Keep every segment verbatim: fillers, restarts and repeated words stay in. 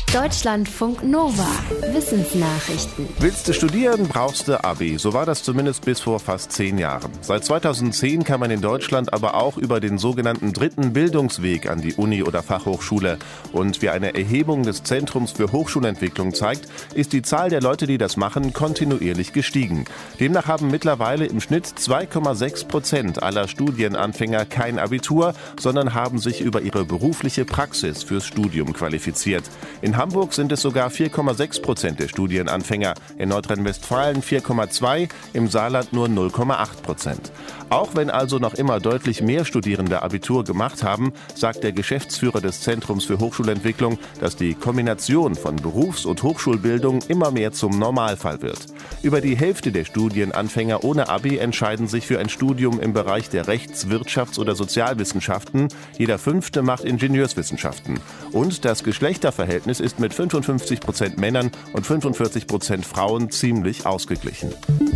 Deutschlandfunk Nova. Wissensnachrichten. Willst du studieren, brauchst du Abi. So war das zumindest bis vor fast zehn Jahren. Seit zweitausendzehn kann man in Deutschland aber auch über den sogenannten dritten Bildungsweg an die Uni oder Fachhochschule. Und wie eine Erhebung des Zentrums für Hochschulentwicklung zeigt, ist die Zahl der Leute, die das machen, kontinuierlich gestiegen. Demnach haben mittlerweile im Schnitt zwei Komma sechs Prozent aller Studienanfänger kein Abitur, sondern haben sich über ihre berufliche Praxis fürs Studium qualifiziert. In Hamburg sind es sogar vier Komma sechs Prozent der Studienanfänger, in Nordrhein-Westfalen vier Komma zwei, im Saarland nur null Komma acht Prozent. Auch wenn also noch immer deutlich mehr Studierende Abitur gemacht haben, sagt der Geschäftsführer des Zentrums für Hochschulentwicklung, dass die Kombination von Berufs- und Hochschulbildung immer mehr zum Normalfall wird. Über die Hälfte der Studienanfänger ohne Abi entscheiden sich für ein Studium im Bereich der Rechts-, Wirtschafts- oder Sozialwissenschaften. Jeder Fünfte macht Ingenieurswissenschaften. Und das Geschlechterverhältnis ist mit fünfundfünfzig Prozent Männern und fünfundvierzig Prozent Frauen ziemlich ausgeglichen.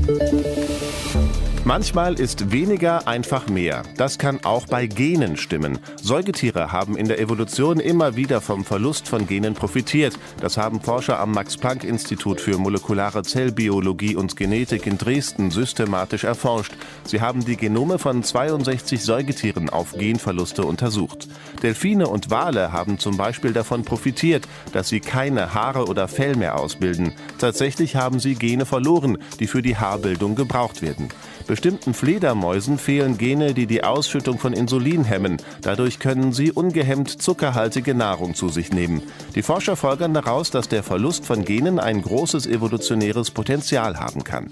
Manchmal ist weniger einfach mehr. Das kann auch bei Genen stimmen. Säugetiere haben in der Evolution immer wieder vom Verlust von Genen profitiert. Das haben Forscher am Max-Planck-Institut für molekulare Zellbiologie und Genetik in Dresden systematisch erforscht. Sie haben die Genome von zweiundsechzig Säugetieren auf Genverluste untersucht. Delfine und Wale haben zum Beispiel davon profitiert, dass sie keine Haare oder Fell mehr ausbilden. Tatsächlich haben sie Gene verloren, die für die Haarbildung gebraucht werden. Bestimmten Fledermäusen fehlen Gene, die die Ausschüttung von Insulin hemmen. Dadurch können sie ungehemmt zuckerhaltige Nahrung zu sich nehmen. Die Forscher folgern daraus, dass der Verlust von Genen ein großes evolutionäres Potenzial haben kann.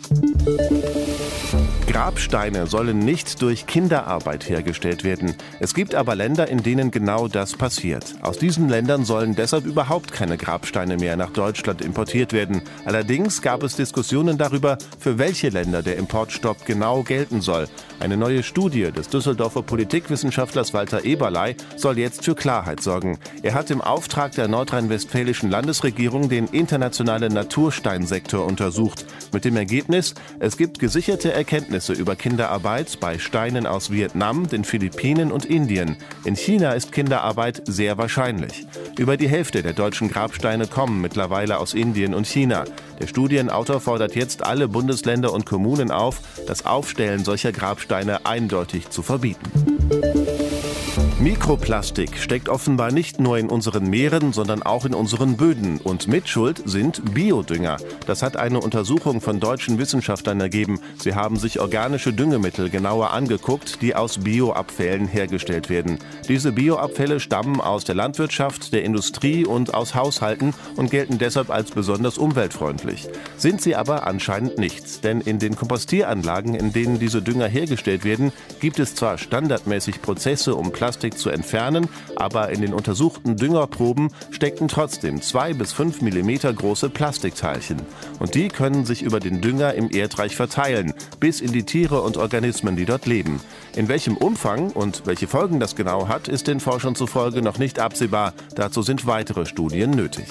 Grabsteine sollen nicht durch Kinderarbeit hergestellt werden. Es gibt aber Länder, in denen genau das passiert. Aus diesen Ländern sollen deshalb überhaupt keine Grabsteine mehr nach Deutschland importiert werden. Allerdings gab es Diskussionen darüber, für welche Länder der Importstopp genau gelten soll. Eine neue Studie des Düsseldorfer Politikwissenschaftlers Walter Eberlei soll jetzt für Klarheit sorgen. Er hat im Auftrag der nordrhein-westfälischen Landesregierung den internationalen Natursteinsektor untersucht. Mit dem Ergebnis, es gibt gesicherte Erkenntnisse über Kinderarbeit bei Steinen aus Vietnam, den Philippinen und Indien. In China ist Kinderarbeit sehr wahrscheinlich. Über die Hälfte der deutschen Grabsteine kommen mittlerweile aus Indien und China. Der Studienautor fordert jetzt alle Bundesländer und Kommunen auf, das Aufstellen solcher Grabsteine eindeutig zu verbieten. Mikroplastik steckt offenbar nicht nur in unseren Meeren, sondern auch in unseren Böden. Und Mitschuld sind Biodünger. Das hat eine Untersuchung von deutschen Wissenschaftlern ergeben. Sie haben sich organische Düngemittel genauer angeguckt, die aus Bioabfällen hergestellt werden. Diese Bioabfälle stammen aus der Landwirtschaft, der Industrie und aus Haushalten und gelten deshalb als besonders umweltfreundlich. Sind sie aber anscheinend nicht. Denn in den Kompostieranlagen, in denen diese Dünger hergestellt werden, gibt es zwar standardmäßig Prozesse, um Plastik zu entfernen, aber in den untersuchten Düngerproben steckten trotzdem zwei bis fünf Millimeter große Plastikteilchen. Und die können sich über den Dünger im Erdreich verteilen, bis in die Tiere und Organismen, die dort leben. In welchem Umfang und welche Folgen das genau hat, ist den Forschern zufolge noch nicht absehbar. Dazu sind weitere Studien nötig.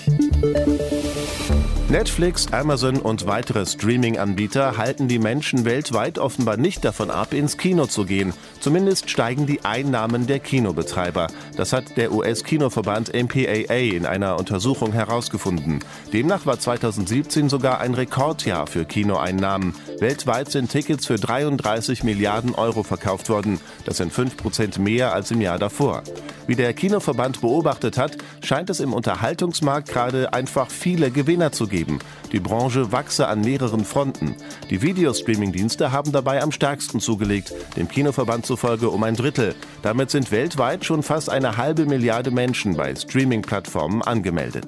Netflix, Amazon und weitere Streaming-Anbieter halten die Menschen weltweit offenbar nicht davon ab, ins Kino zu gehen. Zumindest steigen die Einnahmen der Kinobetreiber. Das hat der U S-Kinoverband M P A A in einer Untersuchung herausgefunden. Demnach war zweitausendsiebzehn sogar ein Rekordjahr für Kinoeinnahmen. Weltweit sind Tickets für dreiunddreißig Milliarden Euro verkauft worden. Das sind fünf Prozent mehr als im Jahr davor. Wie der Kinoverband beobachtet hat, scheint es im Unterhaltungsmarkt gerade einfach viele Gewinner zu geben. Die Branche wachse an mehreren Fronten. Die Videostreaming-Dienste haben dabei am stärksten zugelegt, dem Kinoverband zufolge um ein Drittel. Damit sind weltweit schon fast eine halbe Milliarde Menschen bei Streaming-Plattformen angemeldet.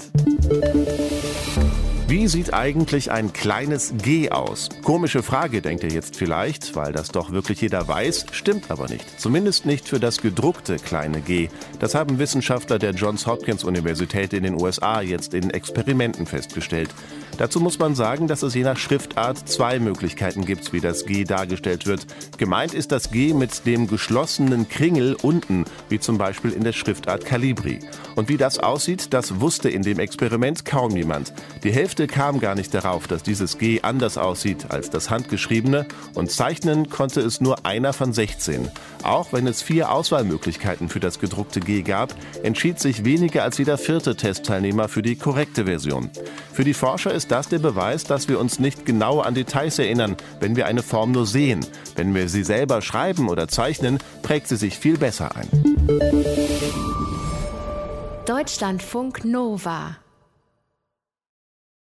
Wie sieht eigentlich ein kleines G aus? Komische Frage, denkt ihr jetzt vielleicht, weil das doch wirklich jeder weiß, stimmt aber nicht. Zumindest nicht für das gedruckte kleine G. Das haben Wissenschaftler der Johns Hopkins Universität in den U S A jetzt in Experimenten festgestellt. Dazu muss man sagen, dass es je nach Schriftart zwei Möglichkeiten gibt, wie das G dargestellt wird. Gemeint ist das G mit dem geschlossenen Kringel unten, wie zum Beispiel in der Schriftart Calibri. Und wie das aussieht, das wusste in dem Experiment kaum jemand. Die Hälfte Hälfte kam gar nicht darauf, dass dieses G anders aussieht als das handgeschriebene, und zeichnen konnte es nur einer von sechzehn. Auch wenn es vier Auswahlmöglichkeiten für das gedruckte G gab, entschied sich weniger als jeder vierte Testteilnehmer für die korrekte Version. Für die Forscher ist das der Beweis, dass wir uns nicht genau an Details erinnern, wenn wir eine Form nur sehen. Wenn wir sie selber schreiben oder zeichnen, prägt sie sich viel besser ein. Deutschlandfunk Nova